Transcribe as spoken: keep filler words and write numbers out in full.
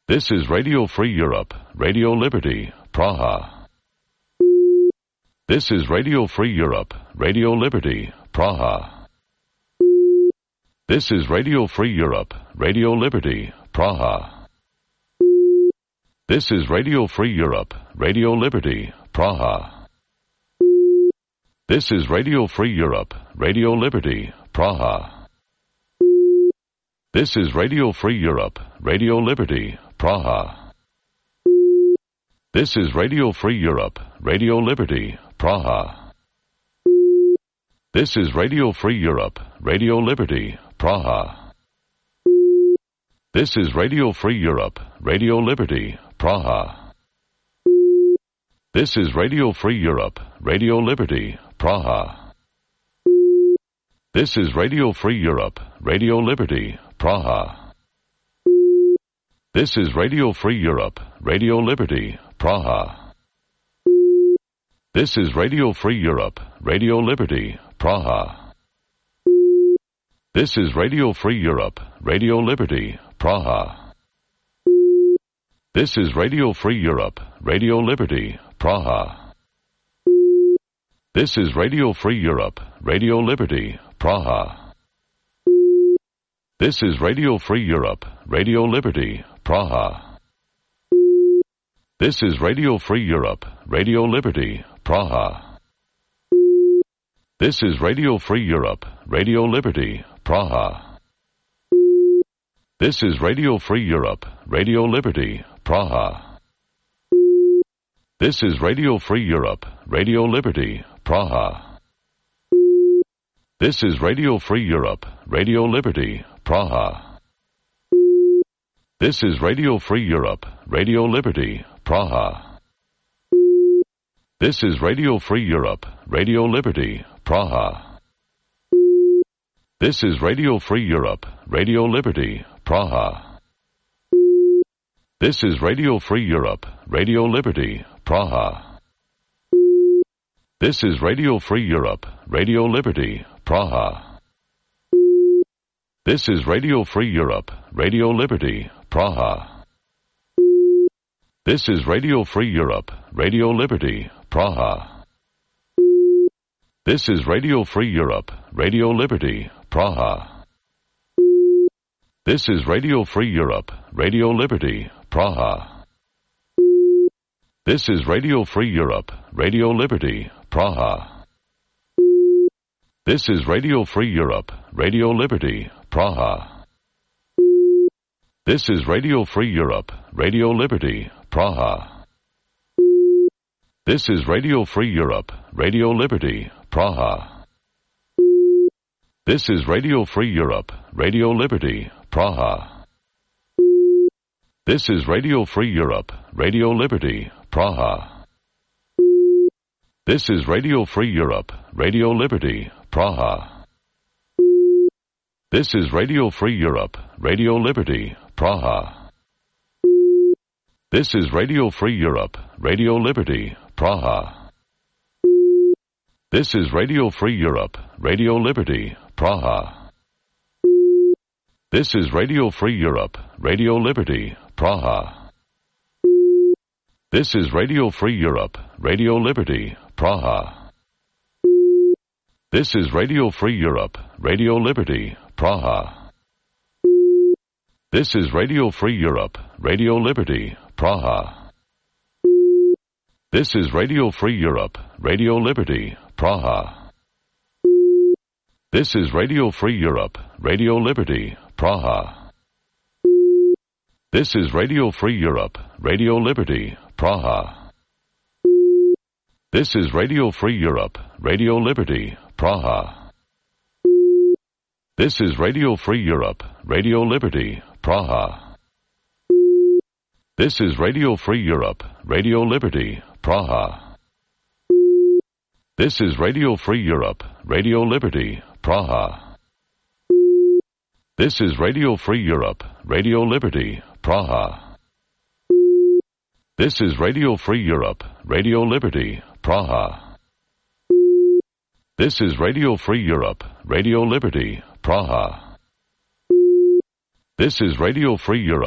This is Radio Free Europe, Radio Liberty, Praha. This is Radio Free Europe, Radio Liberty, Praha. This is Radio Free Europe, Radio Liberty, Praha. This is Radio Free Europe, Radio Liberty, Praha. This is Radio Free Europe, Radio Liberty, Praha. This is Radio Free Europe, Radio Liberty, Praha. This is Radio Free Europe, Radio Liberty, Praha. This is Radio Free Europe, Radio Liberty, Praha. This is Radio Free Europe, Radio Liberty, Praha. This is Radio Free Europe, Radio Liberty, Praha. This is Radio Free Europe, Radio Liberty, Praha. This is Radio Free Europe, Radio Liberty, Praha. This is Radio Free Europe, Radio Liberty, Praha. This is Radio Free Europe, Radio Liberty, Praha. This is Radio Free Europe, Radio Liberty, Praha. This is Radio Free Europe, Radio Liberty, Praha. This is Radio Free Europe, Radio Liberty, Praha. This is Radio Free Europe, Radio Liberty, Praha. This is Radio Free Europe, Radio Liberty, Praha. This is Radio Free Europe, Radio Liberty, Praha. This is Radio Free Europe, Radio Liberty, Praha. This is Radio Free Europe, Radio Liberty, Praha. This is Radio Free Europe, Radio Liberty, Praha. This is Radio Free Europe, Radio Liberty, Praha. This is Radio Free Europe, Radio Liberty, Praha. This is Radio Free Europe, Radio Liberty, Praha. This is Radio Free Europe, Radio Liberty, Praha. This is Radio Free Europe, Radio Liberty, Praha. This is Radio Free Europe, Radio Liberty, Praha. This is Radio Free Europe, Radio Liberty, Praha. This is Radio Free Europe, Radio Liberty, Praha. This is Radio Free Europe, Radio Liberty, Praha. This is Radio Free Europe, Radio Liberty, Praha. This is Radio Free Europe, Radio Liberty, Praha. This is Radio Free Europe, Radio Liberty, Praha. This is Radio Free Europe, Radio Liberty, Praha. This is Radio Free Europe, Radio Liberty, Praha. This is Radio Free Europe, Radio Liberty, Praha. This is Radio Free Europe, Radio Liberty, Praha. This is Radio Free Europe, Radio Liberty, Praha. This is Radio Free Europe, Radio Liberty, Praha. This is Radio Free Europe, Radio Liberty, Praha. This is Radio Free Europe, Radio Liberty, Praha. This is Radio Free Europe, Radio Liberty, Praha. This is Radio Free Europe, Radio Liberty, Praha. This is Radio Free Europe, Radio Liberty, Praha. This is Radio Free Europe, Radio Liberty, Praha. This is Radio Free Europe, Radio Liberty, Praha. This is Radio Free Europe, Radio Liberty, Praha. This is Radio Free Europe, Radio Liberty, Praha. This is Radio Free Europe, Radio Liberty, Praha. This is Radio Free Europe, Radio Liberty, Praha. This is Radio Free Europe, Radio Liberty, Praha. This is Radio Free Europe, Radio Liberty, Praha. This is Radio Free Europe, Radio Liberty, Praha. This is Radio Free Europe.